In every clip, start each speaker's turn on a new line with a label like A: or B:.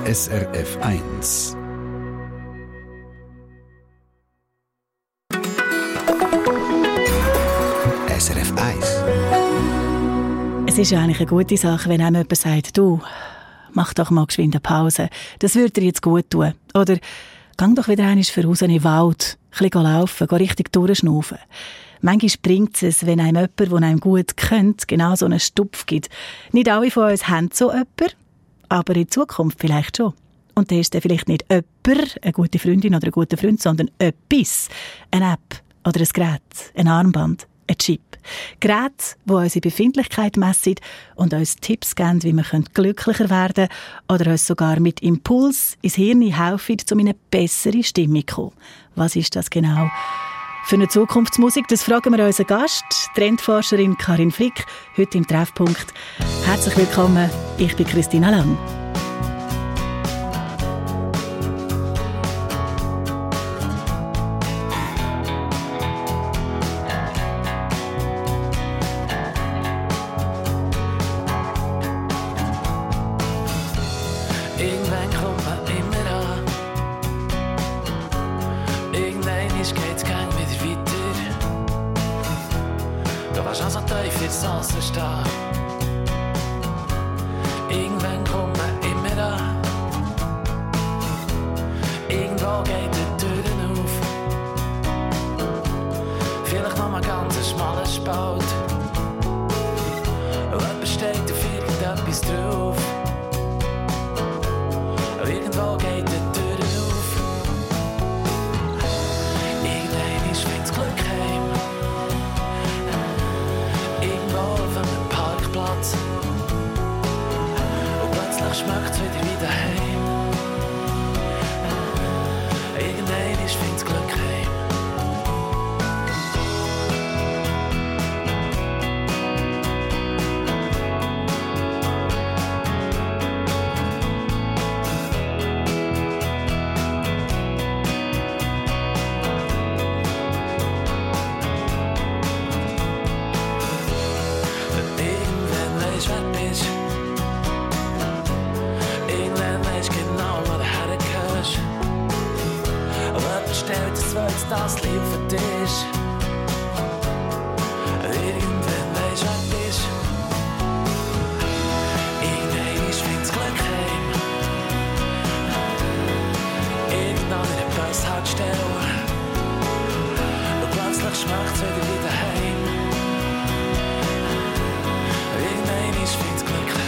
A: SRF 1. SRF 1.
B: Es ist ja eigentlich eine gute Sache, wenn einem jemand sagt, du, mach doch mal geschwind eine Pause. Das würde dir jetzt gut tun. Oder geh doch wieder einmal voraus in den Wald, ein bisschen laufen, geh richtig durchschnaufen. Manchmal bringt es, wenn einem jemand, der einem gut kennt, genau so einen Stupf gibt. Nicht alle von uns haben so jemanden, aber in Zukunft vielleicht schon. Und dann ist dann vielleicht nicht jemand, eine gute Freundin oder ein guter Freund, sondern etwas. Eine App oder ein Gerät, ein Armband, ein Chip. Geräte, die unsere Befindlichkeit messen und uns Tipps geben, wie wir glücklicher werden können oder uns sogar mit Impuls ins Hirn helfen, um in eine bessere Stimmung zu kommen. Was ist das genau? Für eine Zukunftsmusik, das fragen wir unseren Gast, Trendforscherin Karin Frick, heute im Treffpunkt. Herzlich willkommen, ich bin Christina Lang.
C: Das Leben für dich. Irgendwann weisst du, was du bist. Irgendwann find's Glück heim. Irgendwann in der Bushaltestelle. Und plötzlich schmeckt's wieder heim. Irgendwann find's Glück heim.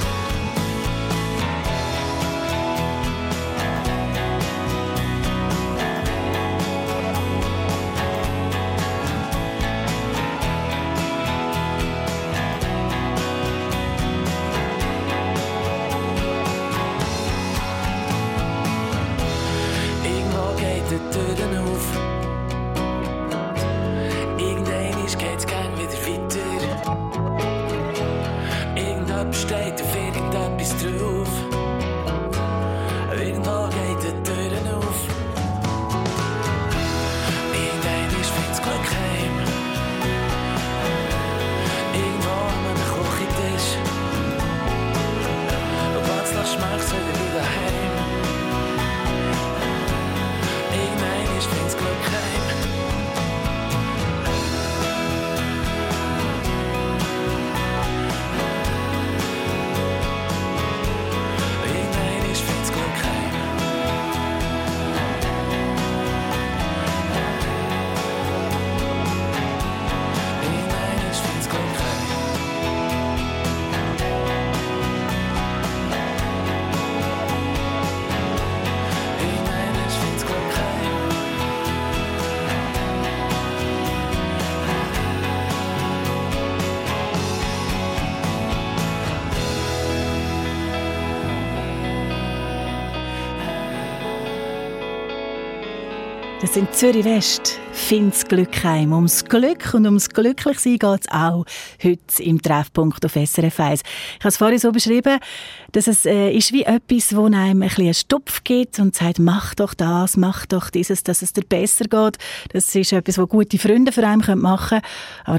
B: Das sind Zürich West. Find's Glück heim. Ums Glück und ums Glücklichsein geht es auch heute im Treffpunkt auf SRF 1. Ich habe es vorhin so beschrieben, dass es ist wie etwas, wo einem ein bisschen einen Stupf gibt und sagt, mach doch das, mach doch dieses, dass es dir besser geht. Das ist etwas, was gute Freunde für einen machen können. Aber das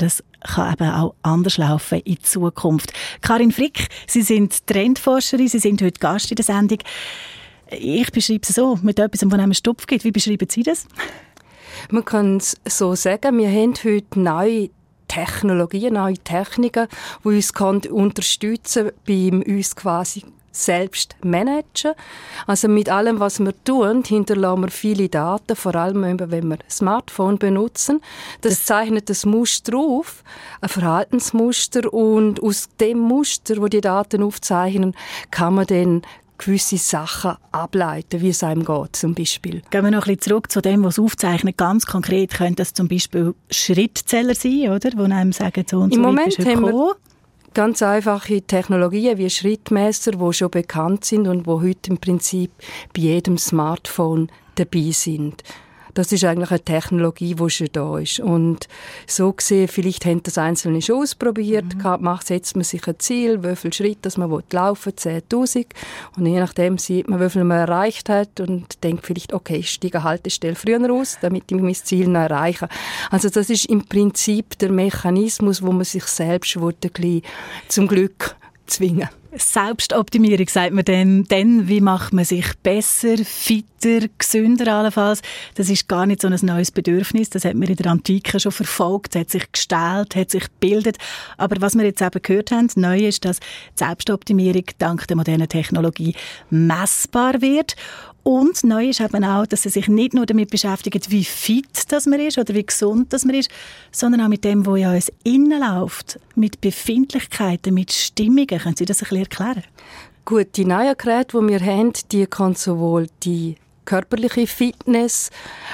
B: kann eben auch anders laufen in Zukunft. Karin Frick, Sie sind Trendforscherin, Sie sind heute Gast in der Sendung. Ich beschreibe es so, mit etwas, das einem Stupf gibt. Wie beschreiben Sie das?
D: Man kann es so sagen, wir haben heute neue Technologien, neue Techniken, die uns unterstützen können, bei uns quasi selbst managen. Also mit allem, was wir tun, hinterlassen wir viele Daten, vor allem wenn wir ein Smartphone benutzen. Das zeichnet ein Muster auf, ein Verhaltensmuster, und aus dem Muster, wo die Daten aufzeichnen, kann man dann gewisse Sachen ableiten, wie es einem geht, zum Beispiel.
B: Gehen wir noch ein bisschen zurück zu dem, was aufzeichnet. Ganz konkret könnte das zum Beispiel Schrittzähler sein, oder? Wo einem sagen, so und so weit bist du gekommen. Im Moment haben wir
D: ganz einfache Technologien wie Schrittmesser, die schon bekannt sind und die heute im Prinzip bei jedem Smartphone dabei sind. Das ist eigentlich eine Technologie, die schon da ist. Und so gesehen, vielleicht haben das Einzelne schon ausprobiert. Setzt man sich ein Ziel, wie viele Schritte man laufen will, 10'000. Und je nachdem sieht man, wie viel man erreicht hat und denkt vielleicht, okay, ich steige eine Haltestelle früher aus, damit ich mein Ziel noch erreiche. Also das ist im Prinzip der Mechanismus, wo man sich selbst ein bisschen zum Glück zwingen.
B: Selbstoptimierung, sagt man dann, wie macht man sich besser, fitter, gesünder allenfalls. Das ist gar nicht so ein neues Bedürfnis, das hat man in der Antike schon verfolgt, hat sich gestellt, hat sich gebildet. Aber was wir jetzt eben gehört haben, neu ist, dass die Selbstoptimierung dank der modernen Technologie messbar wird. Und neu ist eben auch, dass sie sich nicht nur damit beschäftigt, wie fit das man ist oder wie gesund das man ist, sondern auch mit dem, was in uns innen läuft, mit Befindlichkeiten, mit Stimmungen. Können Sie das ein bisschen erklären?
D: Gut, die neuen Geräte, die wir haben, die können sowohl die körperliche Fitness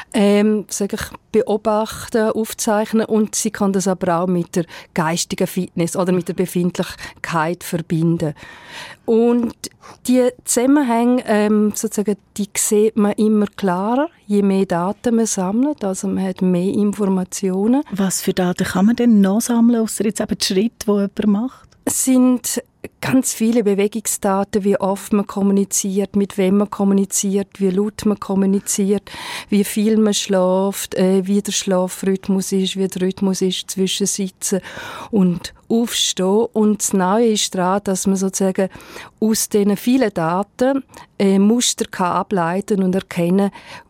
D: beobachten, aufzeichnen, und sie kann das aber auch mit der geistigen Fitness oder mit der Befindlichkeit verbinden. Und die Zusammenhänge, die sieht man immer klarer, je mehr Daten man sammelt, also man hat mehr Informationen.
B: Was für Daten kann man denn noch sammeln, ausser jetzt eben die Schritte, die jemand macht?
D: Es sind ganz viele Bewegungsdaten, wie oft man kommuniziert, mit wem man kommuniziert, wie laut man kommuniziert, wie viel man schläft, wie der Schlafrhythmus ist, wie der Rhythmus ist zwischen Sitzen und Aufstehen. Und das Neue ist daran, dass man sozusagen aus diesen vielen Daten Muster kann ableiten und erkennen,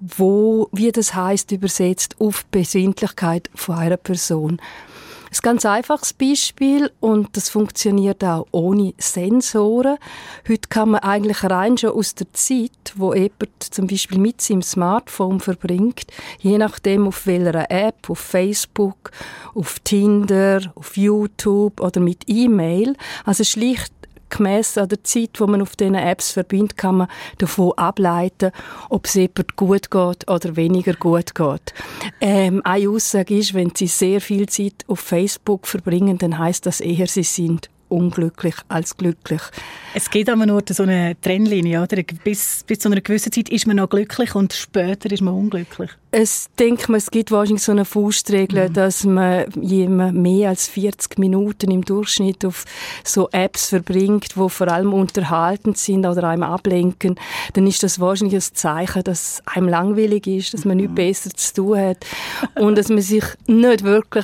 D: wie das heisst, übersetzt auf die Befindlichkeit von einer Person. Ein ganz einfaches Beispiel, und das funktioniert auch ohne Sensoren. Heute kann man eigentlich rein schon aus der Zeit, wo jemand zum Beispiel mit seinem Smartphone verbringt, je nachdem auf welcher App, auf Facebook, auf Tinder, auf YouTube oder mit E-Mail, also schlicht gemäss an der Zeit, die man auf diesen Apps verbindet, kann man davon ableiten, ob es jemand gut geht oder weniger gut geht. Eine Aussage ist, wenn Sie sehr viel Zeit auf Facebook verbringen, dann heisst das eher, Sie sind unglücklich als glücklich.
B: Es gibt aber nur so eine Trennlinie, oder? Bis zu einer gewissen Zeit ist man noch glücklich und später ist man unglücklich.
D: Es gibt wahrscheinlich so eine Faustregel, dass man mehr als 40 Minuten im Durchschnitt auf so Apps verbringt, die vor allem unterhaltend sind oder einem ablenken. Dann ist das wahrscheinlich ein Zeichen, dass einem langweilig ist, dass man nichts besser zu tun hat und dass man sich nicht wirklich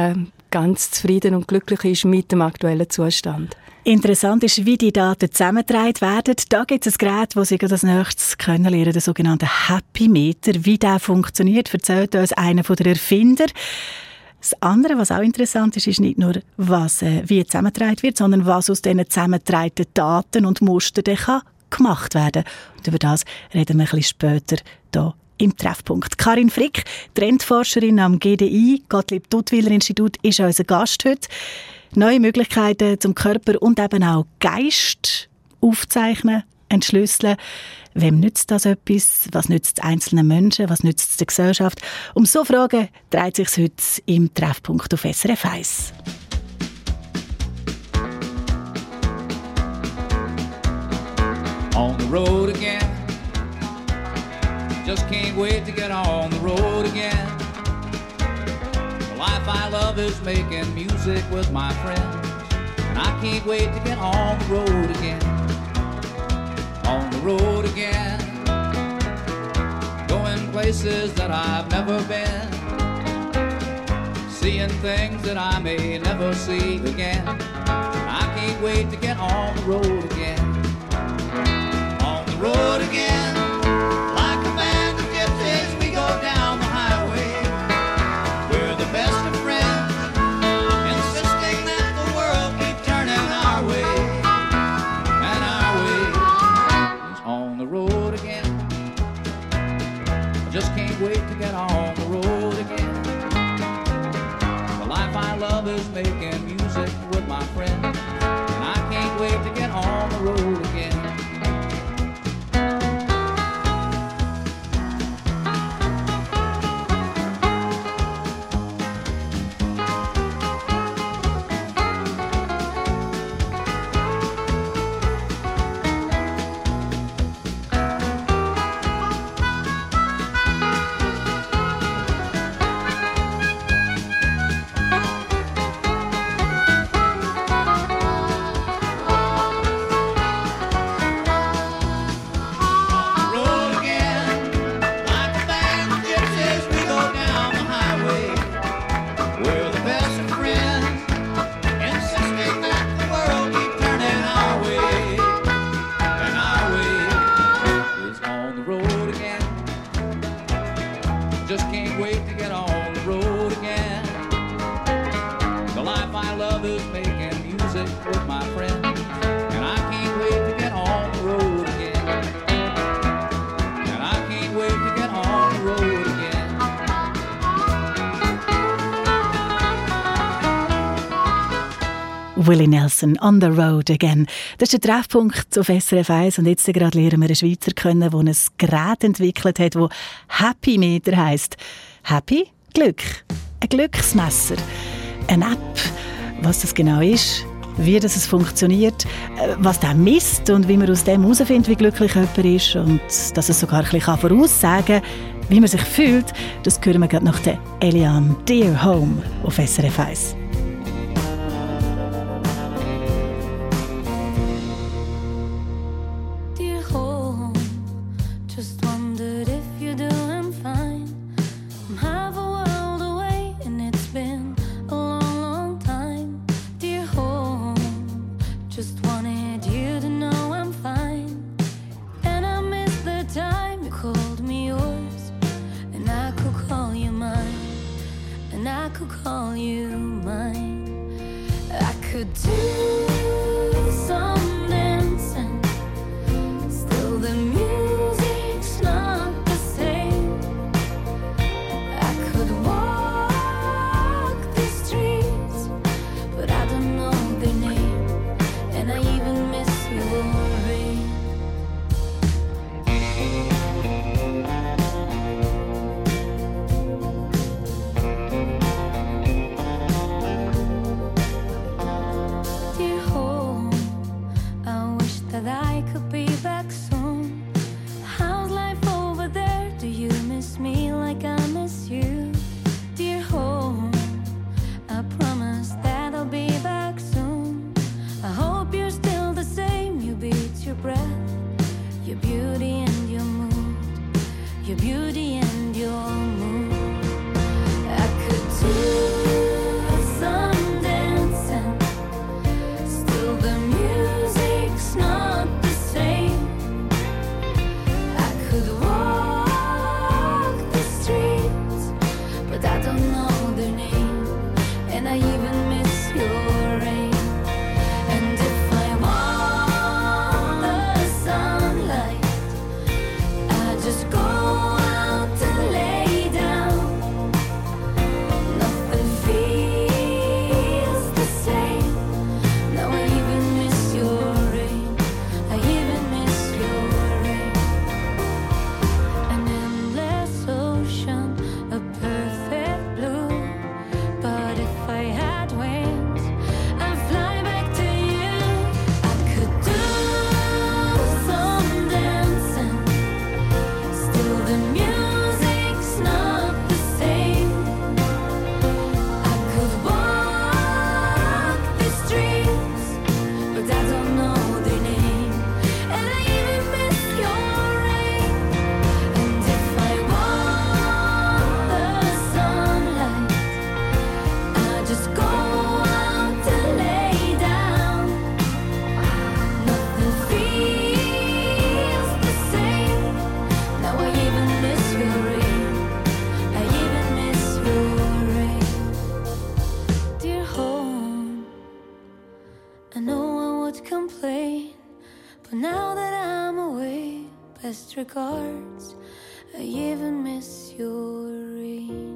D: ganz zufrieden und glücklich ist mit dem aktuellen Zustand.
B: Interessant ist, wie die Daten zusammengetragen werden. Da gibt es ein Gerät, das Sie als nächstes kennenlernen, der sogenannte Happy Meter. Wie der funktioniert, erzählt uns einer der Erfinder. Das andere, was auch interessant ist, ist nicht nur, wie zusammengetragen wird, sondern was aus diesen zusammengetragenen Daten und Mustern dann gemacht werden kann. Und über das reden wir ein bisschen später hier im Treffpunkt. Karin Frick, Trendforscherin am GDI, Gottlieb-Duttwiller-Institut, ist unser Gast heute. Neue Möglichkeiten zum Körper und eben auch Geist aufzeichnen, entschlüsseln. Wem nützt das etwas? Was nützt es einzelnen Menschen? Was nützt es der Gesellschaft? Um so Fragen dreht sich heute im Treffpunkt auf SRF 1.
E: On the road again. Just can't wait to get on the road again. The life I love is making music with my friends, and I can't wait to get on the road again. On the road again. Going places that I've never been. seeing things that I may never see again. I can't wait to get on the road again. On the road again, like a band of gypsies, we go down the highway. We're the best of friends, insisting that the world keep turning our way. And our way is on the road again. I just can't wait to get on the road again. The life I love is making music with my friends, and I can't wait to get on the road again. Just can't wait to get on the road again. The life I love is making music with my friends, and I can't wait to get on the road again. And I can't wait to get on the road again.
B: Willie Nelson, On the Road Again. Das ist der Treffpunkt auf SRF 1 und jetzt gerade lernen wir einen Schweizer kennen, der ein Gerät entwickelt hat, das Happy Meter heisst. Happy? Glück. Ein Glücksmesser. Eine App. Was das genau ist, wie das funktioniert, was der misst und wie man aus dem herausfindet, wie glücklich jemand ist und dass es sogar ein bisschen voraussagen kann, wie man sich fühlt, das hören wir gerade nach der Eliane Dear Home auf SRF 1.
F: Just go out. now that I'm away, best regards, I even miss your ring.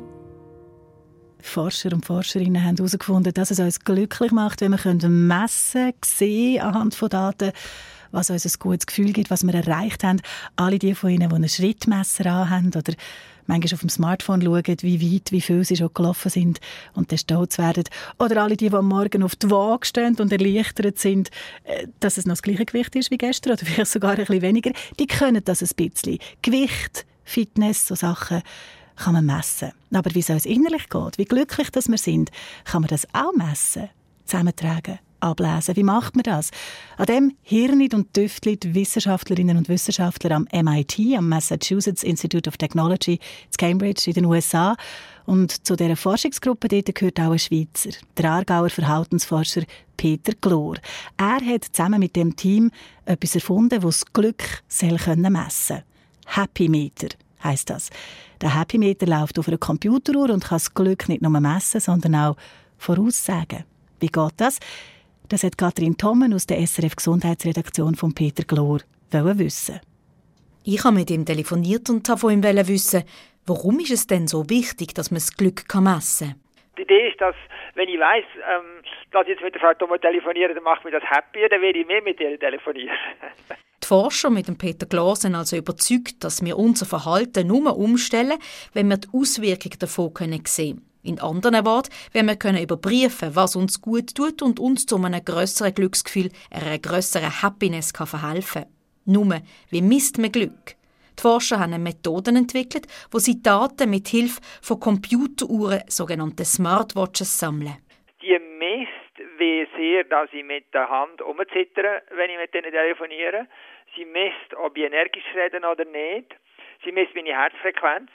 B: Forscher und Forscherinnen haben herausgefunden, dass es uns glücklich macht, wenn wir messen können, sehen anhand von Daten, was uns ein gutes Gefühl gibt, was wir erreicht haben. Alle die von Ihnen, die einen Schrittmesser anhaben oder manchmal auf dem Smartphone schauen, wie weit, wie viel sie schon gelaufen sind und dann stolz werden. Oder alle die am Morgen auf die Waage stehen und erleichtert sind, dass es noch das gleiche Gewicht ist wie gestern oder vielleicht sogar ein bisschen weniger. Die können das ein bisschen. Gewicht, Fitness, so Sachen kann man messen. Aber wie es uns innerlich geht, wie glücklich dass wir sind, kann man das auch messen, zusammentragen, ablesen. Wie macht man das? An dem hirnet und tüftelt die Wissenschaftlerinnen und Wissenschaftler am MIT, am Massachusetts Institute of Technology in Cambridge in den USA. Und zu dieser Forschungsgruppe dort gehört auch ein Schweizer, der Aargauer Verhaltensforscher Peter Glor. Er hat zusammen mit dem Team etwas erfunden, das das Glück messen kann. Happy Meter heisst das. Der Happy Meter läuft auf einer Computeruhr und kann das Glück nicht nur messen, sondern auch voraussagen. Wie geht das? Das hat Katrin Thommen aus der SRF Gesundheitsredaktion von Peter Glor wissen.
G: Ich habe mit ihm telefoniert und wollte von ihm wissen, warum ist es denn so wichtig, dass man das Glück messen kann.
H: Die Idee ist, dass, wenn ich weiss, dass ich jetzt mit der Frau Thommen telefoniere, dann macht mich das happier, dann werde ich mehr mit ihr telefonieren.
G: Die Forscher mit dem Peter Glor sind also überzeugt, dass wir unser Verhalten nur umstellen, wenn wir die Auswirkungen davon sehen können. In anderen Worten, wenn wir überprüfen, was uns gut tut und uns zu einem grösseren Glücksgefühl, einer grösseren Happiness verhelfen kann. Nur, wie misst man Glück? Die Forscher haben Methoden entwickelt, wo sie Daten mit Hilfe von Computeruhren, sogenannte Smartwatches, sammeln.
H: Die misst, wie sehr dass ich mit der Hand rumzittere, wenn ich mit denen telefoniere. Sie misst, ob ich energisch rede oder nicht. Sie misst meine Herzfrequenz.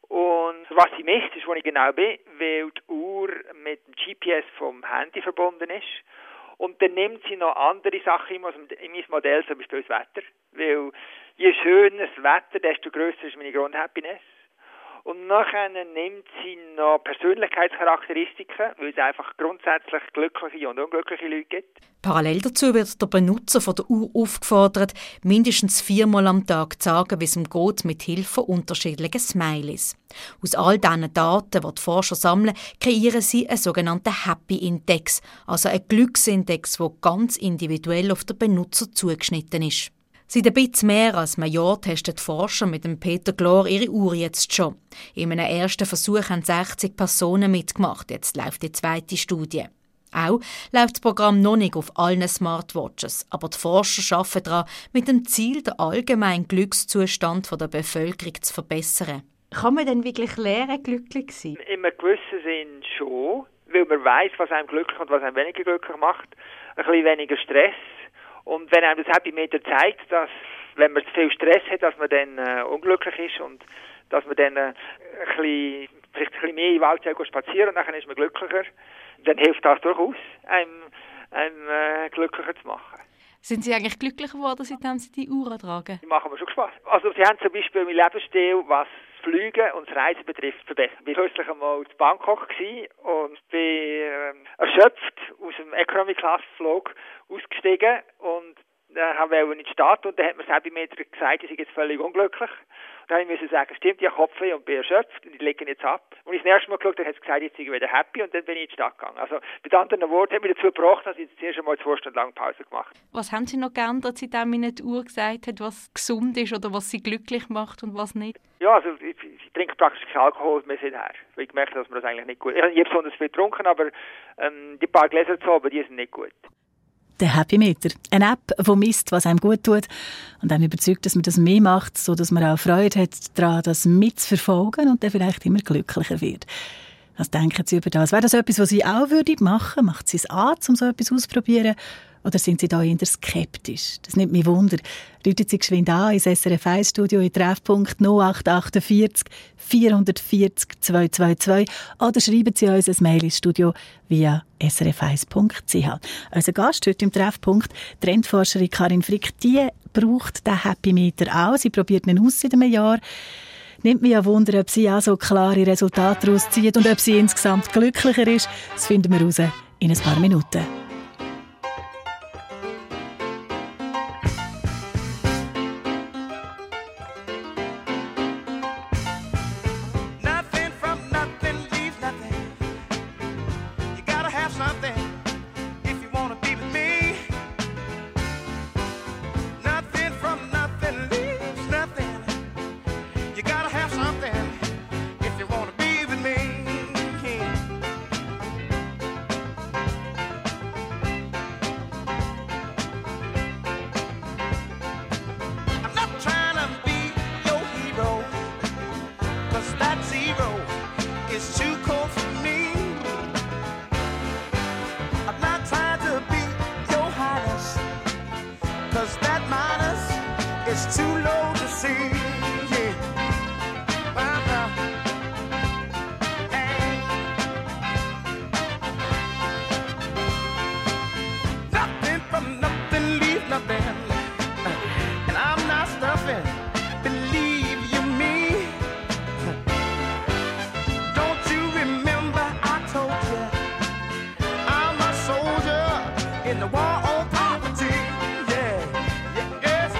H: Und was sie misst, ist, wo ich genau bin, weil die Uhr mit dem GPS vom Handy verbunden ist. Und dann nimmt sie noch andere Sachen in mein Modell, zum Beispiel das Wetter. Weil je schöner das Wetter, desto grösser ist meine Grundhappiness. Und nachher nimmt sie noch Persönlichkeitscharakteristiken, weil es einfach grundsätzlich glückliche und unglückliche Leute gibt.
G: Parallel dazu wird der Benutzer von der Uhr aufgefordert, mindestens 4-mal am Tag zu sagen, wie es ihm geht, mit Hilfe unterschiedlicher Smileys. Aus all diesen Daten, die die Forscher sammeln, kreieren sie einen sogenannten Happy Index, also einen Glücksindex, der ganz individuell auf den Benutzer zugeschnitten ist. Seit ein bisschen mehr als einem Jahr testen die Forscher mit dem Peter Glor ihre Uhr jetzt schon. In einem ersten Versuch haben 60 Personen mitgemacht. Jetzt läuft die zweite Studie. Auch läuft das Programm noch nicht auf allen Smartwatches, aber die Forscher arbeiten daran, mit dem Ziel, den allgemeinen Glückszustand der Bevölkerung zu verbessern. Kann man denn wirklich lernen, glücklich zu sein?
H: In einem gewissen Sinn schon, weil man weiss, was einem glücklich und was einem weniger glücklich macht. Ein bisschen weniger Stress. Und wenn einem das Happy Meter zeigt, dass, wenn man zu viel Stress hat, dass man dann unglücklich ist und dass man dann vielleicht ein bisschen mehr im Wald spazieren und dann ist man glücklicher, dann hilft das durchaus, einem glücklicher zu machen.
I: Sind Sie eigentlich glücklicher geworden, seitdem Sie die Uhr tragen?
H: Die machen mir schon Spaß. Also Sie haben zum Beispiel meinen Lebensstil, was das Fliegen und das Reisen betrifft, verbessert. Ich war kürzlich einmal in Bangkok und bin erschöpft aus dem Economy-Class-Flug ausgestiegen und wollte in die Stadt und dann hat mir das Happy Meter gesagt, ich sei jetzt völlig unglücklich. Und dann musste ich sagen, stimmt, ich habe Kopfweh und bin erschöpft und ich lege jetzt ab. Und ich das erste Mal geschaut, dann hat es gesagt, jetzt sei ich wieder happy und dann bin ich in die Stadt gegangen. Also mit anderen Worten hat mich dazu gebracht, dass ich jetzt zuerst einmal 2 Stunden lang Pause gemacht habe.
I: Was haben Sie noch geändert, seitdem Ihnen die Uhr gesagt hat, was gesund ist oder was Sie glücklich macht und was nicht?
H: Ja, also ich trinke praktisch keinen Alkohol mehr seither. Weil ich merke, dass mir das eigentlich nicht gut ist. Ich habe besonders viel getrunken, aber die paar Gläser zu haben, die sind nicht gut.
B: Der Happy Meter. Eine App, die misst, was einem gut tut und einem überzeugt, dass man das mehr macht, sodass man auch Freude hat daran, das mitzuverfolgen und dann vielleicht immer glücklicher wird. Was denken Sie über das? Wäre das etwas, was Sie auch machen würden? Macht Sie es an, um so etwas auszuprobieren? Oder sind Sie da eher skeptisch? Das nimmt mich Wunder. Rufen Sie geschwind an ins SRF 1 Studio in Treffpunkt 0848 440 222 oder schreiben Sie uns ein Mail ins Studio via srf1.ch. Unser Gast heute im Treffpunkt, die Trendforscherin Karin Frick, die braucht den Happy Meter auch. Sie probiert ihn aus seit einem Jahr. Nimmt mich ja Wunder, ob sie auch so klare Resultate daraus zieht und ob sie insgesamt glücklicher ist. Das finden wir raus in ein paar Minuten.
J: it's too low to see. Yeah. Hey. Nothing from nothing leaves nothing, and I'm not stuffing. Believe you me? Don't you remember I told you I'm a soldier in the war on poverty? Yeah, yes,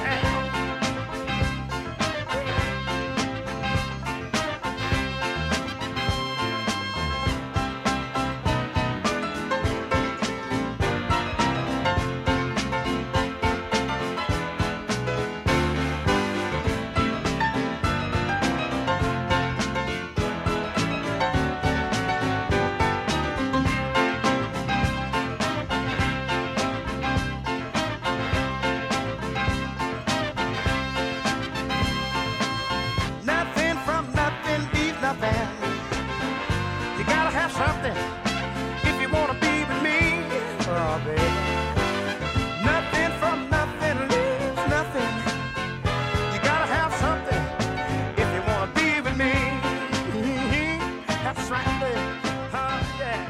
J: nothing from nothing leaves nothing. You gotta have something if you wanna be with me. Oh, baby. Nothing from nothing leaves nothing. You gotta have something if you wanna be with me. That's right, baby. Yeah.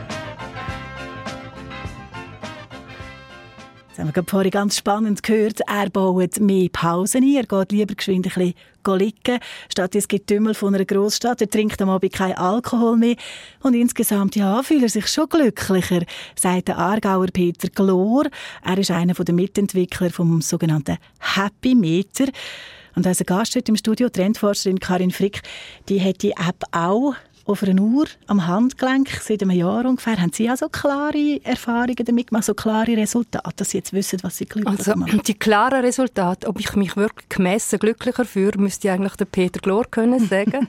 B: Jetzt haben wir gerade vorhin ganz spannend gehört, er baut mehr Pausen ein, er geht lieber geschwind ein bisschen liegen, statt ins Getümmel von einer Großstadt. Er trinkt am Abend keinen Alkohol mehr und insgesamt fühlt er sich schon glücklicher, sagt der Aargauer Peter Glor. Er ist einer der Mitentwickler vom sogenannten Happy Meter. Und unser Gast heute im Studio, Trendforscherin Karin Frick, die hat die App auch auf einer Uhr am Handgelenk, seit einem Jahr ungefähr. Haben Sie auch so klare Erfahrungen damit gemacht, so klare Resultate, dass Sie jetzt wissen, was Sie glücklich macht?
D: Die klaren Resultate, ob ich mich wirklich gemessen glücklicher fühle, müsste eigentlich der Peter Glor können sagen.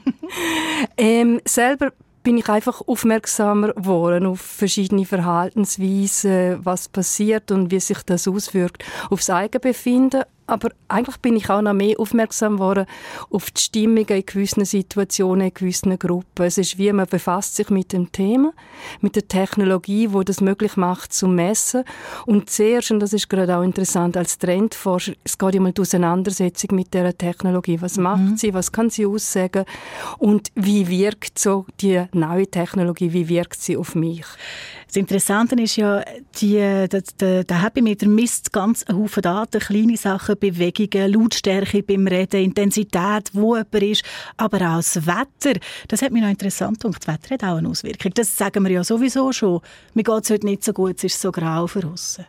D: Selber bin ich einfach aufmerksamer geworden auf verschiedene Verhaltensweisen, was passiert und wie sich das auswirkt aufs Eigenbefinden. Aber eigentlich bin ich auch noch mehr aufmerksam geworden auf die Stimmungen in gewissen Situationen, in gewissen Gruppen. Es ist wie, man befasst sich mit dem Thema, mit der Technologie, die das möglich macht, zu messen. Und zuerst, und das ist gerade auch interessant als Trendforscher, es geht immer die Auseinandersetzung mit dieser Technologie. Was macht sie, was kann sie aussagen und wie wirkt so die neue Technologie, wie wirkt sie auf mich?
B: Das Interessante ist ja, der Happy Meter misst ganz einen Haufen Daten, kleine Sachen, Bewegungen, Lautstärke beim Reden, Intensität, wo jemand ist, aber auch das Wetter. Das hat mich noch interessant gedacht. Das Wetter hat auch eine Auswirkung. Das sagen wir ja sowieso schon. Mir geht es heute nicht so gut, es ist so grau für aussen.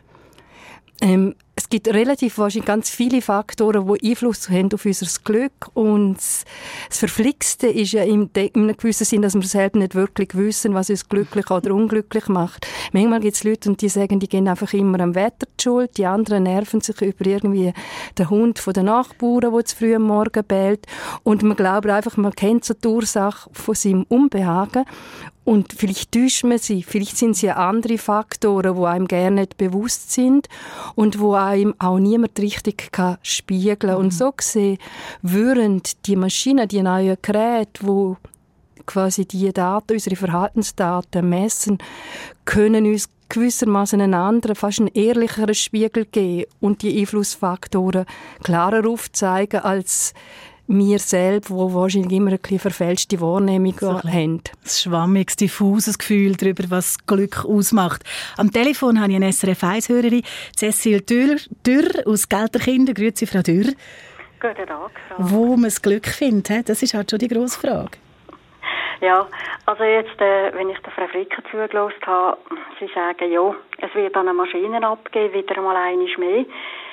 D: Es gibt relativ wahrscheinlich ganz viele Faktoren, die Einfluss haben auf unser Glück. Und das Verflixte ist ja in einem gewissen Sinn, dass wir selber nicht wirklich wissen, was uns glücklich oder unglücklich macht. Manchmal gibt es Leute, und die sagen, die gehen einfach immer am Wetter die Schuld. Die anderen nerven sich über irgendwie den Hund von den Nachbarn, der zu früh am Morgen bellt. Und man glaubt einfach, man kennt so die Ursache von seinem Unbehagen. Und vielleicht täuscht man sie, vielleicht sind es ja andere Faktoren, die einem gerne nicht bewusst sind und wo einem auch niemand richtig spiegeln kann. Und so gesehen würden die Maschinen, die neuen Geräte, die quasi die Daten, unsere Verhaltensdaten messen, können uns gewissermaßen einen anderen, fast einen ehrlicheren Spiegel geben und die Einflussfaktoren klarer aufzeigen als wir selbst, die wahrscheinlich immer ein bisschen verfälschte Wahrnehmung haben. Ein
B: schwammiges, diffuses Gefühl darüber, was Glück ausmacht. Am Telefon habe ich eine SRF1-Hörerin, Cecile Dürr aus Gelterkinden. Grüezi, Frau Dürr.
K: Guten Tag.
B: Wo man das Glück findet, das ist halt schon die grosse Frage.
K: Ja, also jetzt, wenn ich der Frau Fricker zugelassen habe, sie sagen, ja, es wird dann eine Maschine abgeben, wieder einmal einmal mehr.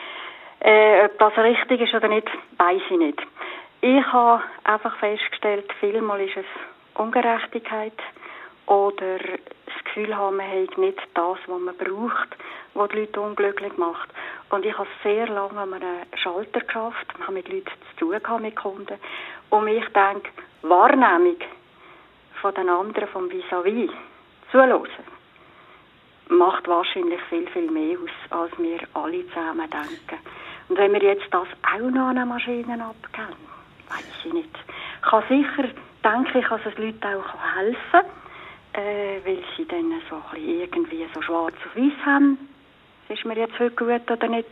K: Ob das richtig ist oder nicht, weiss ich nicht. Ich habe einfach festgestellt, vielmal ist es Ungerechtigkeit oder das Gefühl haben, man hat nicht das, was man braucht, was die Leute unglücklich macht. Und ich habe sehr lange an einem Schalter geschafft, habe mit Leuten zu tun gehabt, mit Kunden. Und ich denke, Wahrnehmung von den anderen, vom Vis-à-vis, zuhören, macht wahrscheinlich viel, viel mehr aus, als wir alle zusammen denken. Und wenn wir jetzt das auch noch an Maschinen abgeben, weiß ich nicht. Kann sicher, denke ich, dass es Leuten auch helfen kann, weil sie dann so ein bisschen irgendwie so schwarz auf weiß haben. Ist mir jetzt heute gut oder nicht?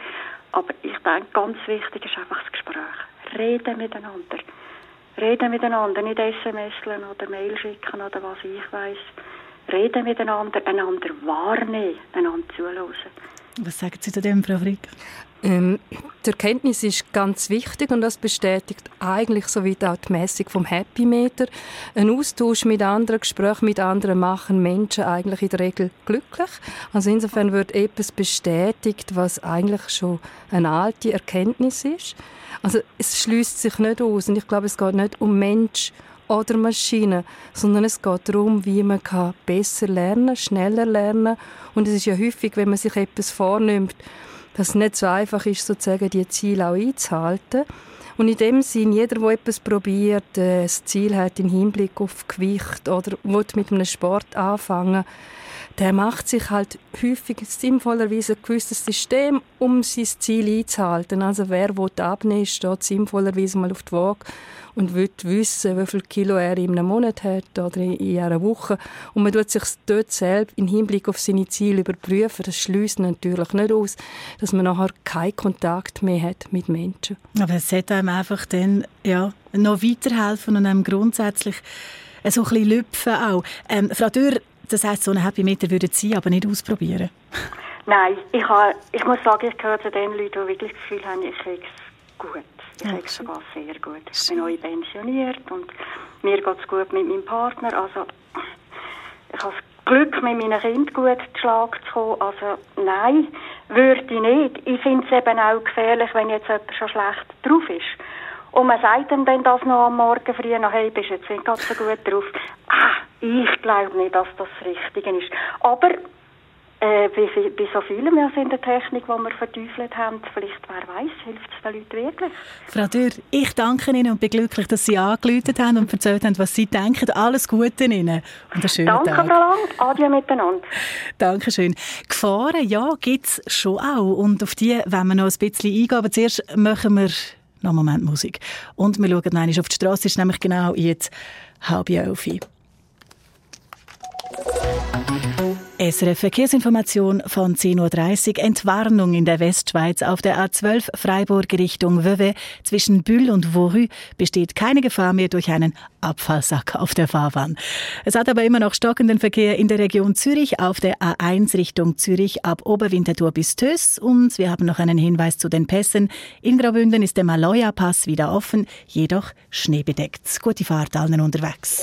K: Aber ich denke, ganz wichtig ist einfach das Gespräch. Reden miteinander. Reden miteinander, nicht SMS'len oder Mail schicken oder was ich weiss. Reden miteinander, einander wahrnehmen, einander zuhören.
B: Was sagen Sie zu dem, Frau Frick?
D: Die Erkenntnis ist ganz wichtig und das bestätigt eigentlich so wie auch die Messung vom Happy Meter. Ein Austausch mit anderen, Gespräche mit anderen machen Menschen eigentlich in der Regel glücklich. Also insofern wird etwas bestätigt, was eigentlich schon eine alte Erkenntnis ist. Also es schließt sich nicht aus und ich glaube, es geht nicht um Mensch oder Maschine, sondern es geht darum, wie man besser lernen, schneller lernen. Und es ist ja häufig, wenn man sich etwas vornimmt, dass es nicht so einfach ist, sozusagen die Ziele auch einzuhalten. Und in dem Sinn, jeder, der etwas probiert, das Ziel hat im Hinblick auf Gewicht oder will mit einem Sport anfangen, der macht sich halt häufig sinnvollerweise ein gewisses System, um sein Ziel einzuhalten. Also wer will abnehmen, steht sinnvollerweise mal auf die Waage und will wissen, wie viel Kilo er in einem Monat hat oder in einer Woche. Und man tut sich dort selbst im Hinblick auf seine Ziele überprüfen. Das schließt natürlich nicht aus, dass man nachher keinen Kontakt mehr hat mit Menschen.
B: Aber es sollte einem einfach dann, noch weiterhelfen und einem grundsätzlich so ein bisschen lüpfen auch. Frau Dürr, das heisst, so ein Happy Meter würden Sie aber nicht ausprobieren?
K: Nein, ich muss sagen, ich gehöre zu den Leuten, die wirklich das Gefühl haben, ich kriege es gut. Ich kriege es sogar sehr gut. Ich bin neu pensioniert und mir geht es gut mit meinem Partner. Also, ich habe das Glück, mit meinen Kindern gut zu Schlag zu kommen. Also, nein, würde ich nicht. Ich finde es eben auch gefährlich, wenn jetzt jemand schon schlecht drauf ist. Und man sagt ihm dann das noch am Morgen früh noch, hey, bist jetzt nicht ganz so gut drauf. Ich glaube nicht, dass das das Richtige ist. Aber bei so vielem in der Technik, die wir verteufelt haben, vielleicht, wer weiß, hilft es den Leuten wirklich.
B: Frau Dürr, ich danke Ihnen und bin glücklich, dass Sie angerufen haben und erzählt haben, was Sie denken. Alles Gute Ihnen und einen schönen Tag.
K: Danke, Frau Lang. Adieu miteinander.
B: Dankeschön. Gefahren, ja, gibt es schon auch. Und auf die wollen wir noch ein bisschen eingehen. Aber zuerst machen wir noch einen Moment Musik. Und wir schauen noch einmal auf die Straße. Es ist nämlich genau jetzt 10:30. SRF Verkehrsinformation von 10:30 Uhr. Entwarnung in der Westschweiz auf der A12 Freiburg Richtung Vevey. Zwischen Bulle und Vauru besteht keine Gefahr mehr durch einen Abfallsack auf der Fahrbahn. Es hat aber immer noch stockenden Verkehr in der Region Zürich auf der A1 Richtung Zürich ab Oberwinterthur bis Töss. Und wir haben noch einen Hinweis zu den Pässen. In Graubünden ist der Maloja-Pass wieder offen, jedoch schneebedeckt. Gute Fahrt allen unterwegs.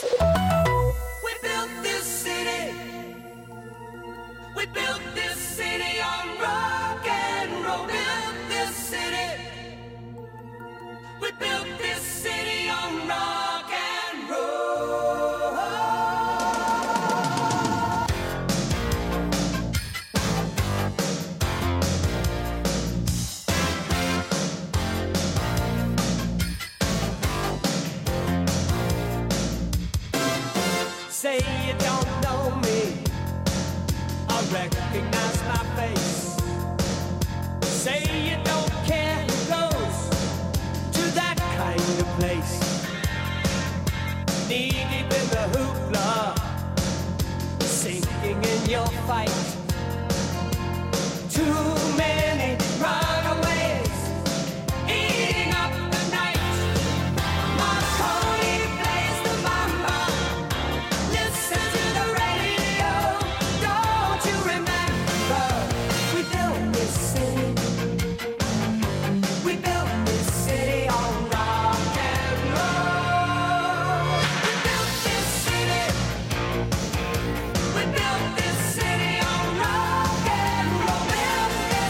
C: Say you don't know me, I recognize my face. Say you don't care who goes to that kind of place. Knee deep in the hoopla, sinking in your fight. Too many runaways, eating up the night. Marconi plays the mamba. Listen to the radio. Don't you remember? We built this city. We built this city on rock and roll. We built this city. We built this city on rock and roll. Built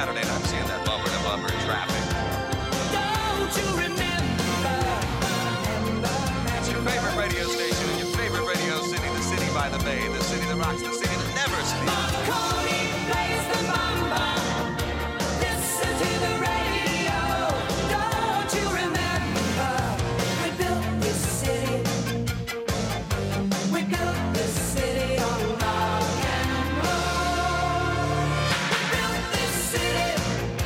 L: Saturday and I'm seeing that bumper to bumper traffic.
C: Don't you remember?
L: It's your favorite radio station in your favorite radio city, the city by the bay, the city that rocks, the city that never sleeps.
C: Marconi plays the bamba. Listen to the radio. Don't you remember? We built this city. We built this city on rock and roll. We built this city.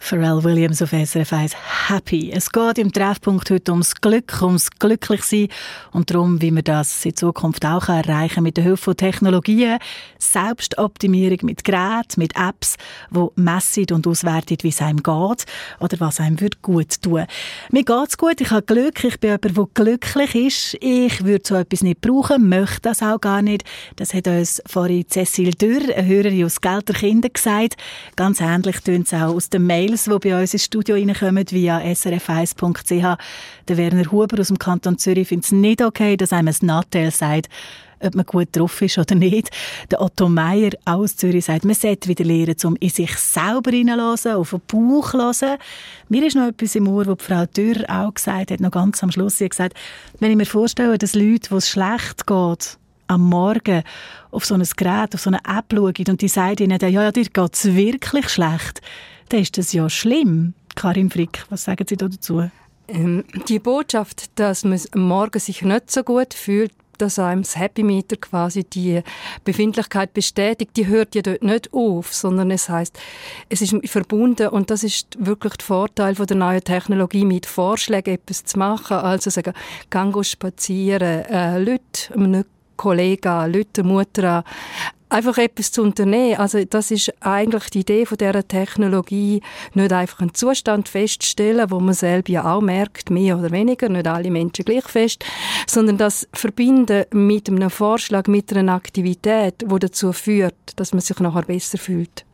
B: Pharrell Williams auf SRF 1 «Happy». Es geht im Treffpunkt heute ums Glück, ums Glücklichsein und darum, wie man das in Zukunft auch erreichen kann mit der Hilfe von Technologien, Selbstoptimierung mit Geräten, mit Apps, die messen und auswerten, wie es einem geht oder was einem gut tun würde. Mir geht es gut, ich habe Glück, ich bin jemand, der glücklich ist. Ich würde so etwas nicht brauchen, möchte das auch gar nicht. Das hat uns vorhin Cecile Dürr, eine Hörerin aus Gelterkinden, gesagt. Ganz ähnlich tönt es auch aus den Mails, die bei uns ins Studio reinkommen, via srf1.ch. Der Werner Huber aus dem Kanton Zürich findet es nicht okay, dass einem ein Nattel sagt, ob man gut drauf ist oder nicht. Der Otto Meier aus Zürich sagt, man sollte wieder lernen, um in sich selber hineinzuhören, auf den Bauch zu hören. Mir ist noch etwas im Ohr, was Frau Dürr auch gesagt hat, noch ganz am Schluss. Sie hat gesagt, wenn ich mir vorstelle, dass Leute, wo es schlecht geht, am Morgen auf so ein Gerät, auf so eine App schauen und die sagt ihnen, ja, dir geht es wirklich schlecht, dann ist das ja schlimm. Karin Frick, was sagen Sie dazu?
D: Die Botschaft, dass man am Morgen sich nicht so gut fühlt, dass einem das Happy Meter quasi die Befindlichkeit bestätigt, die hört ja dort nicht auf, sondern es heisst, es ist verbunden und das ist wirklich der Vorteil von der neuen Technologie, mit Vorschlägen etwas zu machen, also sagen, geh spazieren, Leute einem Kollegen an, Leute der Mutter an, einfach etwas zu unternehmen. Also das ist eigentlich die Idee von dieser Technologie, nicht einfach einen Zustand feststellen, wo man selber ja auch merkt, mehr oder weniger, nicht alle Menschen gleich fest, sondern das verbinden mit einem Vorschlag, mit einer Aktivität, die dazu führt, dass man sich nachher besser fühlt.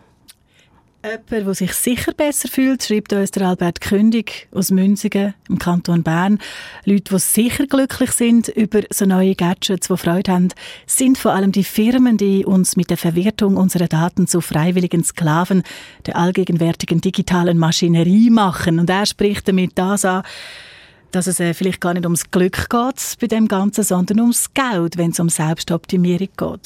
B: Jemand, der sich sicher besser fühlt, schreibt uns der Albert Kündig aus Münsingen im Kanton Bern. Leute, die sicher glücklich sind über so neue Gadgets, die Freude haben, sind vor allem die Firmen, die uns mit der Verwertung unserer Daten zu freiwilligen Sklaven der allgegenwärtigen digitalen Maschinerie machen. Und er spricht damit das an, dass es vielleicht gar nicht ums Glück geht bei dem Ganzen, sondern ums Geld, wenn es um Selbstoptimierung geht.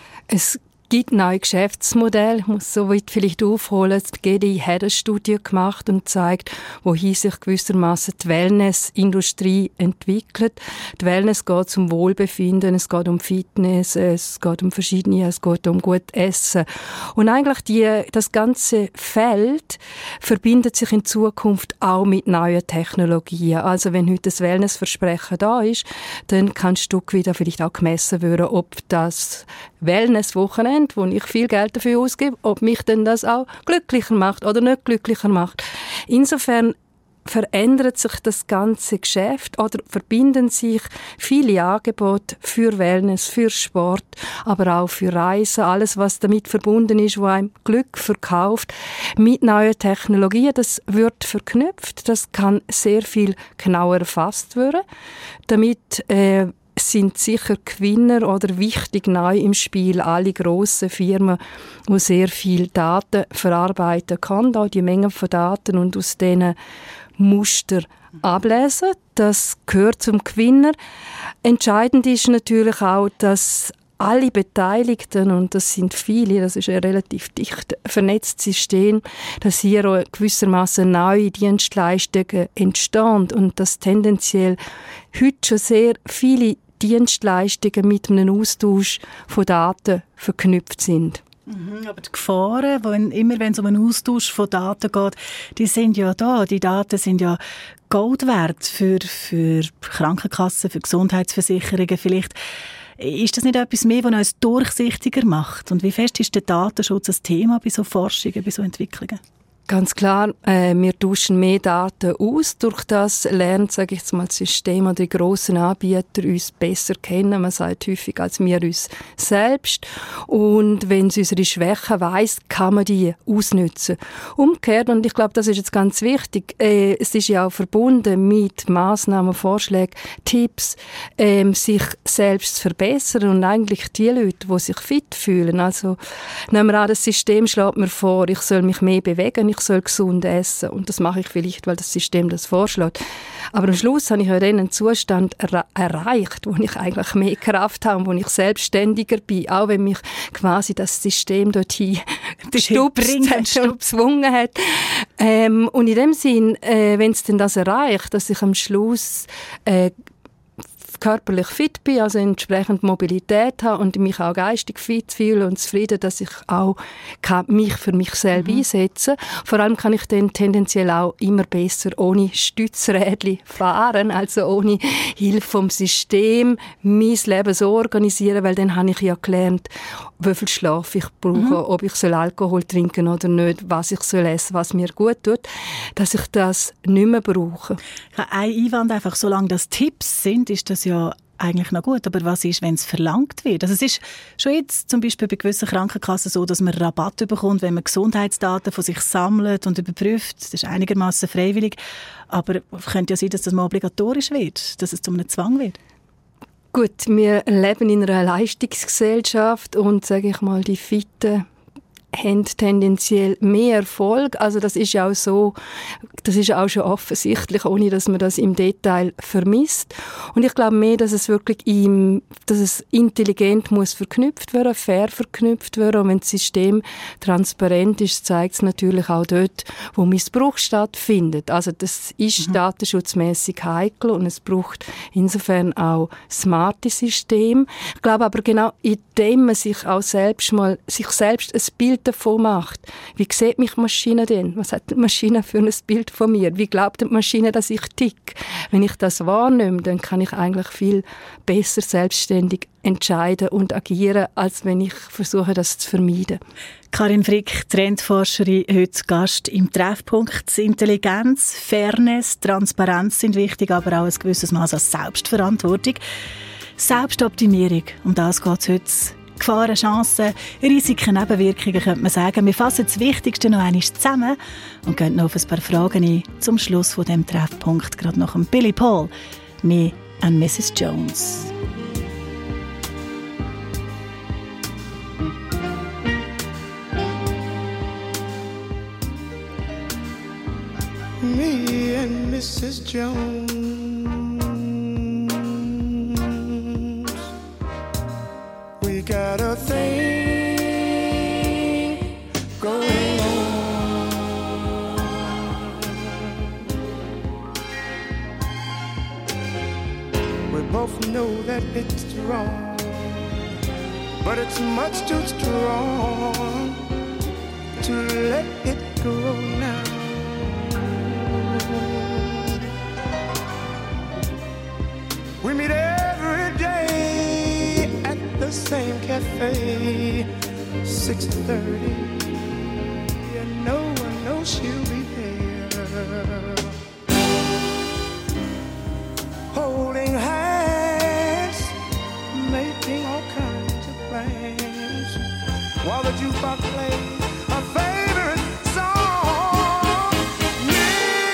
D: Es gibt neue Geschäftsmodelle. Ich muss so weit vielleicht aufholen. Die GDI hat eine Studie gemacht und zeigt, wohin sich gewissermaßen die Wellness-Industrie entwickelt. Die Wellness geht um Wohlbefinden, es geht um Fitness, es geht um verschiedene, es geht um gut Essen. Und eigentlich das ganze Feld verbindet sich in Zukunft auch mit neuen Technologien. Also wenn heute das Wellnessversprechen da ist, dann kann ein Stück wieder vielleicht auch gemessen werden, ob das Wellness-Wochenende, wo ich viel Geld dafür ausgebe, ob mich denn das auch glücklicher macht oder nicht glücklicher macht. Insofern verändert sich das ganze Geschäft oder verbinden sich viele Angebote für Wellness, für Sport, aber auch für Reisen, alles was damit verbunden ist, wo einem Glück verkauft, mit neuen Technologien. Das wird verknüpft, das kann sehr viel genauer erfasst werden. Damit sind sicher Gewinner oder wichtig neu im Spiel alle grossen Firmen, die sehr viel Daten verarbeiten können, auch die Menge von Daten und aus diesen Muster ablesen. Das gehört zum Gewinner. Entscheidend ist natürlich auch, dass alle Beteiligten, und das sind viele, das ist ein relativ dicht vernetztes System, dass hier auch gewissermaßen neue Dienstleistungen entstehen und dass tendenziell heute schon sehr viele Dienstleistungen mit einem Austausch von Daten verknüpft sind.
B: Aber die Gefahren, immer wenn es um einen Austausch von Daten geht, die sind ja da. Die Daten sind ja Gold wert für Krankenkassen, für Gesundheitsversicherungen vielleicht. Ist das nicht etwas mehr, was uns durchsichtiger macht? Und wie fest ist der Datenschutz ein Thema bei so Forschungen, bei so Entwicklungen?
D: Ganz klar, wir tauschen mehr Daten aus. Durch das lernt, sage ich jetzt mal, das System oder die grossen Anbieter uns besser kennen. Man sagt häufig, als wir uns selbst. Und wenn es unsere Schwächen weiss, kann man die ausnutzen. Umgekehrt, und ich glaube, das ist jetzt ganz wichtig, es ist ja auch verbunden mit Massnahmen, Vorschlägen, Tipps, sich selbst zu verbessern und eigentlich die Leute, die sich fit fühlen. Also, nehmen wir an, das System schlägt mir vor, ich soll mich mehr bewegen, ich soll gesund essen. Und das mache ich vielleicht, weil das System das vorschlägt. Aber am Schluss habe ich ja dann einen Zustand erreicht, wo ich eigentlich mehr Kraft habe und wo ich selbstständiger bin, auch wenn mich quasi das System dorthin gezwungen hat. Und in dem Sinn, wenn es denn das erreicht, dass ich am Schluss körperlich fit bin, also entsprechend Mobilität habe und mich auch geistig fit fühle und zufrieden, dass ich auch mich für mich selber einsetzen kann. Vor allem kann ich dann tendenziell auch immer besser ohne Stützrädchen fahren, also ohne Hilfe vom System, mein Leben so organisieren, weil dann habe ich ja gelernt, wie viel Schlaf ich brauche, ob ich Alkohol trinken oder nicht, was ich essen, was mir gut tut, dass ich das nicht mehr brauche.
B: Ein Einwand einfach, solange das Tipps sind, ist das ja eigentlich noch gut. Aber was ist, wenn es verlangt wird? Also es ist schon jetzt zum Beispiel bei gewissen Krankenkassen so, dass man Rabatt bekommt, wenn man Gesundheitsdaten von sich sammelt und überprüft. Das ist einigermaßen freiwillig. Aber es könnte ja sein, dass das mal obligatorisch wird, dass es zu einem Zwang wird.
D: Gut, wir leben in einer Leistungsgesellschaft und, sage ich mal, die Fitten haben tendenziell mehr Erfolg. Also das ist ja auch so, das ist auch schon offensichtlich, ohne dass man das im Detail vermisst. Und ich glaube mehr, dass es wirklich dass es intelligent muss verknüpft werden, fair verknüpft werden. Und wenn das System transparent ist, zeigt es natürlich auch dort, wo Missbrauch stattfindet. Also das ist datenschutzmäßig heikel und es braucht insofern auch smarte Systeme. Ich glaube aber genau, indem man sich selbst ein Bild davon macht. Wie sieht mich die Maschine denn? Was hat die Maschine für ein Bild von mir? Wie glaubt die Maschine, dass ich tick? Wenn ich das wahrnehme, dann kann ich eigentlich viel besser selbstständig entscheiden und agieren, als wenn ich versuche, das zu vermeiden.
B: Karin Frick, Trendforscherin, heute Gast im Treffpunkt. Intelligenz, Fairness, Transparenz sind wichtig, aber auch ein gewisses Maß an Selbstverantwortung. Selbstoptimierung, um das geht es heute. Gefahren, Chancen, Risiken, Nebenwirkungen, könnte man sagen. Wir fassen das Wichtigste noch einmal zusammen und gehen noch auf ein paar Fragen ein. Zum Schluss von diesem Treffpunkt, gerade nach dem Billy Paul, Me and Mrs. Jones.
J: Me and Mrs. Jones, we got a thing going on. We both know that it's wrong, but it's much too strong to let it go now. We meet every day at the same cafe, 6:30, and no one knows she'll be there. Holding hands, making all kinds of plans, while the jukebox plays a favorite song. Me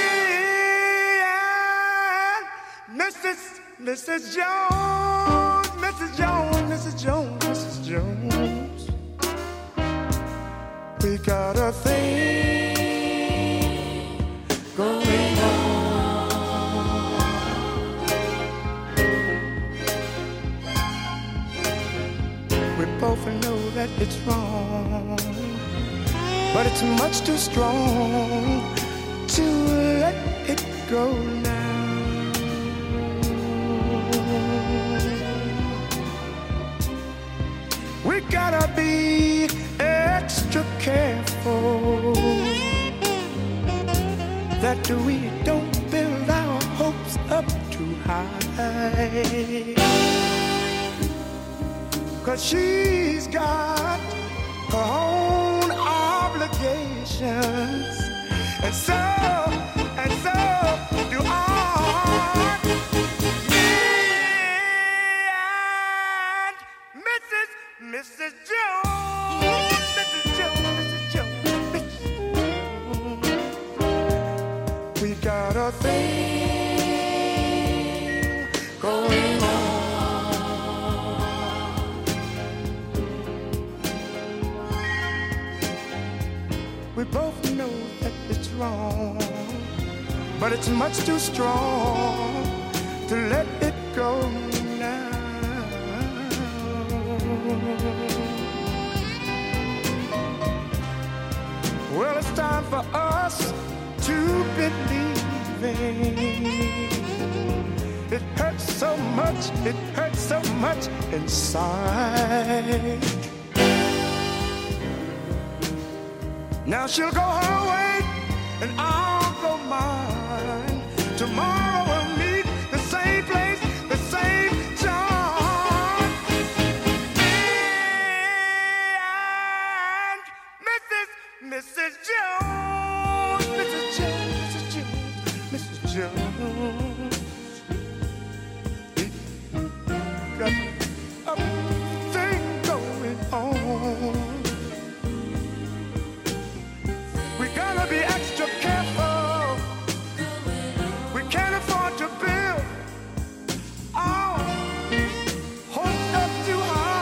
J: and Mrs. Jones, Mrs. Jones, Mrs. Jones, Mrs. Jones, we got a thing going on. We both know that it's wrong, but it's much too strong to let it go now. We gotta be extra careful that we don't build our hopes up too high, 'cause she's got her own obligations, and so do I. Mrs. Jones, Mrs. Jones, Mrs. Jones, Mrs. Jones, we got a thing going on. We both know that it's wrong, but it's much too strong to let it go now. Well, it's time for us to believe It hurts so much inside. Now she'll go her way and I'll go mine. Tomorrow we'll meet the same place, the same time. Me and Mrs. Jones, Mrs. Jones, Mrs. Jones, Mrs. Jones. We got a thing going on. We gotta be extra careful. We can't afford to build all hoped up too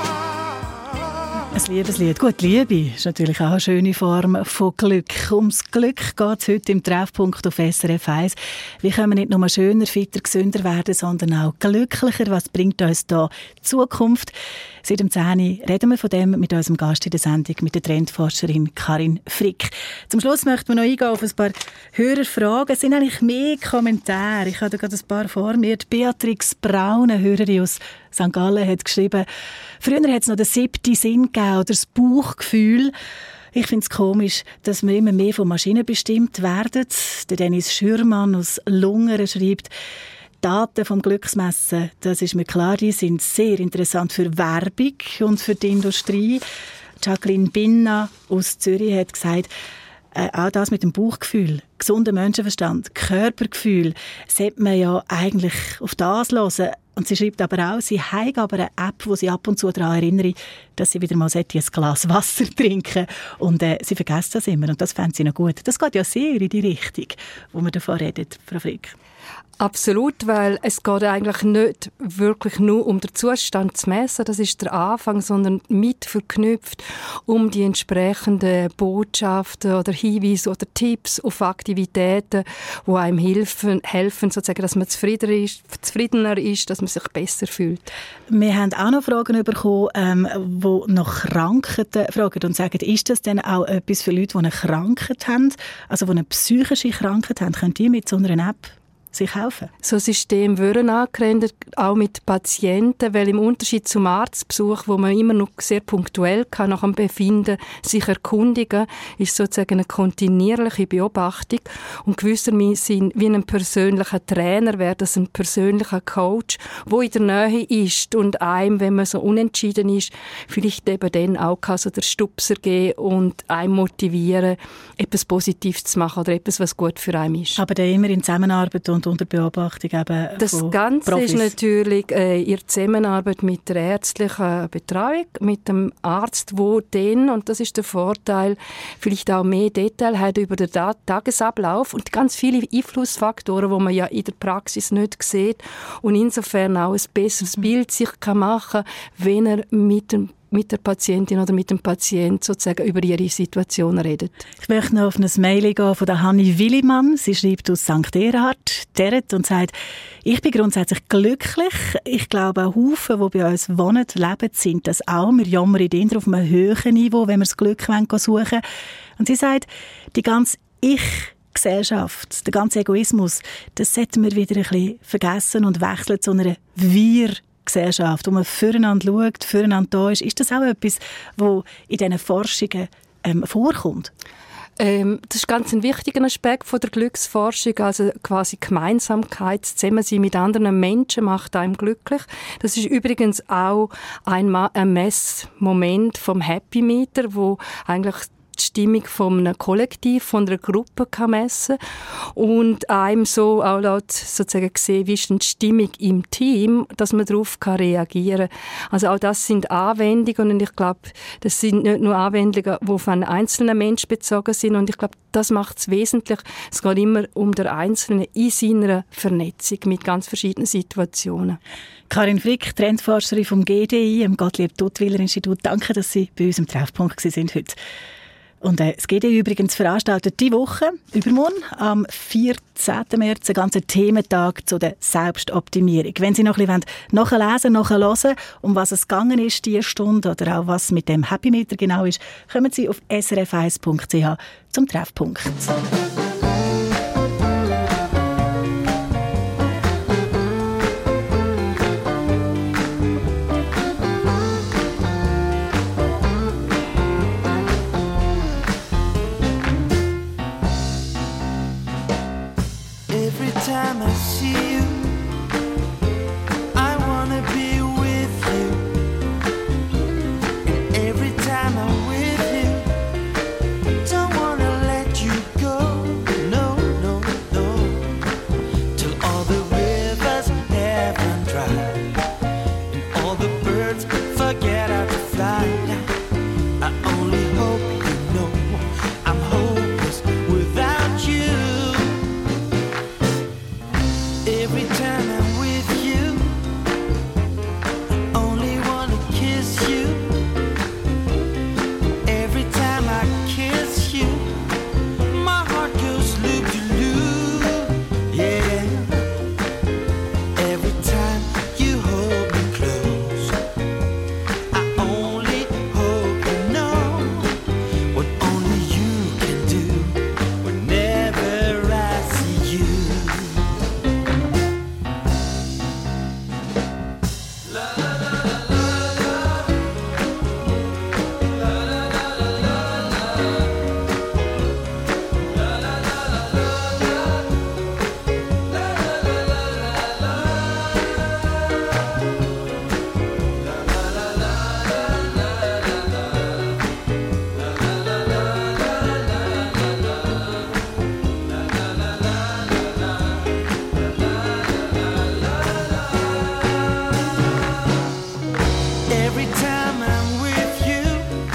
J: high.
B: Ein Liebeslied. Gut, Liebe ist natürlich auch eine schöne Form von Glück. Ums Glück geht es heute im Treffpunkt auf SRF 1. Wie können wir nicht nur schöner, fitter, gesünder werden, sondern auch glücklicher? Was bringt uns da Zukunft? Seit dem 10 Uhr reden wir von dem mit unserem Gast in der Sendung, mit der Trendforscherin Karin Frick. Zum Schluss möchten wir noch eingehen auf ein paar Hörerfragen. Es sind eigentlich mehr Kommentare. Ich habe da gerade ein paar vor mir. Die Beatrix Braun, eine Hörerin aus St. Gallen, hat geschrieben, früher hat es noch den 7. Sinn gegeben oder das Bauchgefühl. Ich finde es komisch, dass wir immer mehr von Maschinen bestimmt werden. Der Dennis Schürmann aus Lungern schreibt, Daten vom Glücksmessen, das ist mir klar, die sind sehr interessant für Werbung und für die Industrie. Jacqueline Binna aus Zürich hat gesagt, auch das mit dem Bauchgefühl, gesunder Menschenverstand, Körpergefühl, sollte man ja eigentlich auf das hören. Und sie schreibt aber auch, sie hat aber eine App, wo sie ab und zu daran erinnert, dass sie wieder mal ein Glas Wasser trinken. Und sie vergisst das immer. Und das fände sie noch gut. Das geht ja sehr in die Richtung, wo wir davon reden, Frau Frick.
D: Absolut, weil es geht eigentlich nicht wirklich nur um den Zustand zu messen, das ist der Anfang, sondern mit verknüpft um die entsprechenden Botschaften oder Hinweise oder Tipps auf Aktivitäten, die einem helfen sozusagen, dass man zufriedener ist, dass man sich besser fühlt.
B: Wir haben auch noch Fragen bekommen, die nach Krankheiten fragen und sagen, ist das denn auch etwas für Leute, die eine Krankheit haben, also die eine psychische Krankheit haben, können die mit so einer App sich helfen?
D: So ein System würden angewendet, auch mit Patienten, weil im Unterschied zum Arztbesuch, wo man immer noch sehr punktuell kann, nach dem Befinden sich erkundigen, ist sozusagen eine kontinuierliche Beobachtung und gewissermaßen wie ein persönlicher Trainer wäre das ein persönlicher Coach, der in der Nähe ist und einem, wenn man so unentschieden ist, vielleicht eben dann auch kann so der Stupser geben und einem motivieren, etwas Positives zu machen oder etwas, was gut für einen ist.
B: Aber dann immer in Zusammenarbeit und unter Beobachtung eben
D: das Ganze Profis. Ist natürlich in Zusammenarbeit mit der ärztlichen Betreuung, mit dem Arzt, wo dann, und das ist der Vorteil, vielleicht auch mehr Detail hat über den Tagesablauf und ganz viele Einflussfaktoren, die man ja in der Praxis nicht sieht und insofern auch ein besseres Bild sich kann machen, wenn er mit der Patientin oder mit dem Patienten sozusagen über ihre Situation redet.
B: Ich möchte noch auf ein Mail gehen von der Hanni Willimann. Sie schreibt aus St. Erhard, Deret, und sagt, ich bin grundsätzlich glücklich. Ich glaube, auch Haufen, die bei uns wohnen, leben, sind das auch. Wir jammern eher auf einem höheren Niveau, wenn wir das Glück suchen wollen. Und sie sagt, die ganze Gesellschaft, der ganze Egoismus, das sollten wir wieder ein bisschen vergessen und wechseln zu einer Wir-Gesellschaft, wo man füreinander schaut, füreinander da ist. Ist das auch etwas, was in diesen Forschungen vorkommt?
D: Das ist ganz ein wichtiger Aspekt von der Glücksforschung, also quasi Gemeinsamkeit, Zusammensein mit anderen Menschen macht einem glücklich. Das ist übrigens auch ein Messmoment vom Happy Meter, wo eigentlich die Stimmung von einem Kollektiv, von einer Gruppe kann messen und einem so auch sozusagen sehen, wie ist denn die Stimmung im Team, dass man darauf reagieren kann. Also auch das sind Anwendungen und ich glaube, das sind nicht nur Anwendungen, die auf einen einzelnen Mensch bezogen sind und ich glaube, das macht es wesentlich. Es geht immer um den Einzelnen in seiner Vernetzung mit ganz verschiedenen Situationen.
B: Karin Frick, Trendforscherin vom GDI, dem Gottlieb-Duttwiller-Institut. Danke, dass Sie bei uns im Treffpunkt sind heute. Und das GDI übrigens veranstaltet diese Woche, übermorgen, am 14. März, einen ganzen Thementag zu der Selbstoptimierung. Wenn Sie noch ein bisschen nachlesen, nachhören, um was es gegangen ist, diese Stunde, oder auch was mit dem Happy Meter genau ist, kommen Sie auf srf1.ch zum Treffpunkt.
M: time I see you, I wanna be with you. And every time I'm with you, don't wanna let you go. No, no, no. Till all the rivers have run dry and all the birds forget how to fly. I only hope you know I'm hopeless without you. Every time I'm with you, I only wanna kiss you. Every time I kiss you, my heart goes loop de loop. Yeah. Every time you hold me close, I only hope you know what only you can do whenever I see you. Every time I'm with you,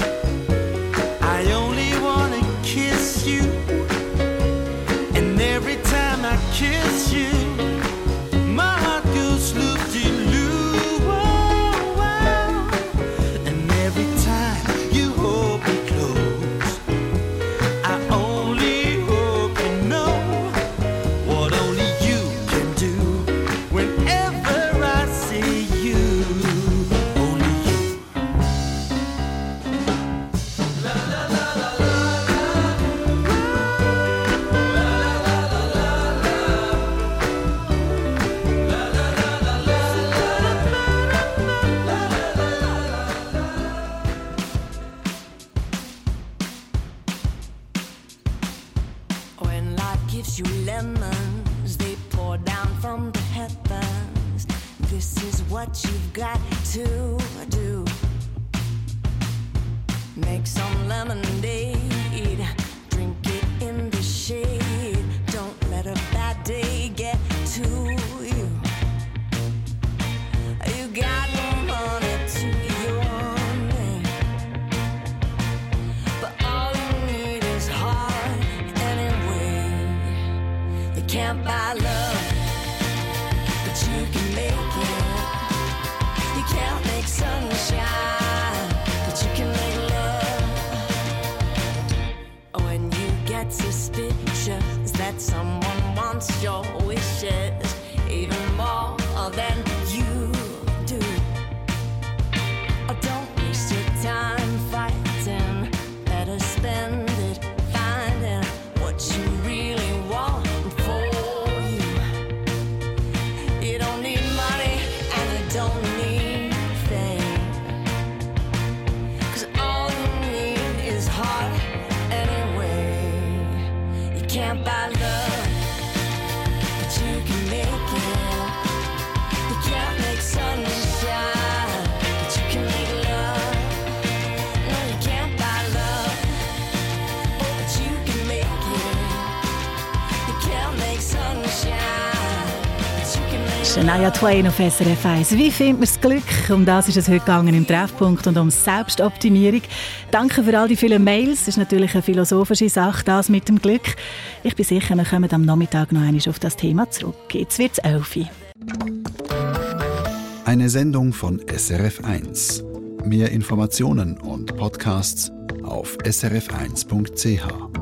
M: I only wanna kiss you. And every time I kiss you, my heart goes loop de loop. Whoa, whoa. And every time you hold me close, I only hope you know what only you can do whenever I see you. Only you.
N: When life gives you lemons, they pour down from the heavens. This is what you've got to do. Make some lemonade, drink it in the shade. Don't let a bad day get to you. You got no money to your name, but all you need is heart anyway. You can't buy love, but you can make it. You can't make sunshine, but you can make love. When you get suspicious that someone wants your wishes even more than you do, oh, don't waste your time fighting. Better spend it finding what you really want for you. You don't need money and you don't need fame, 'cause all you need is heart anyway. You can't buy love, but you can make it. You can't make sunshine, but you can make love. No, you can't buy love, but you can make it. You can't make sunshine, but you can make
B: Shania Twain auf SRF 1. Wie findet man das Glück? Um das ist es heute gegangen im Treffpunkt und um Selbstoptimierung. Danke für all die vielen Mails. Das ist natürlich eine philosophische Sache, das mit dem Glück. Ich bin sicher, wir kommen am Nachmittag noch einmal auf das Thema zurück. Jetzt wird es 11 Uhr.
A: Eine Sendung von SRF 1. Mehr Informationen und Podcasts auf srf1.ch.